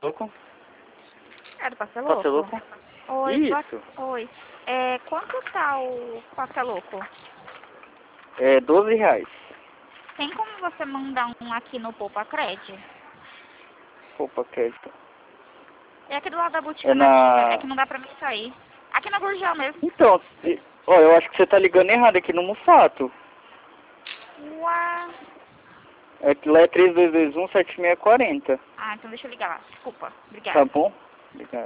Louco? É do Passa Louco? Passa Louco? Oi, Isso. Oi. Quanto tá o Passa Louco? É R$ 12. Tem como você mandar um aqui no Poupa Cred? Opa, crédito. É aqui do lado da Boutique É Nativa, é na... que não dá pra mim sair. Aqui na Gurgel mesmo. Então, ó, eu acho que você tá ligando errado aqui no Mufato. Ué. É que lá é 3221-7640. Ah, então deixa eu ligar lá. Desculpa. Tá Obrigada. bom? Obrigado.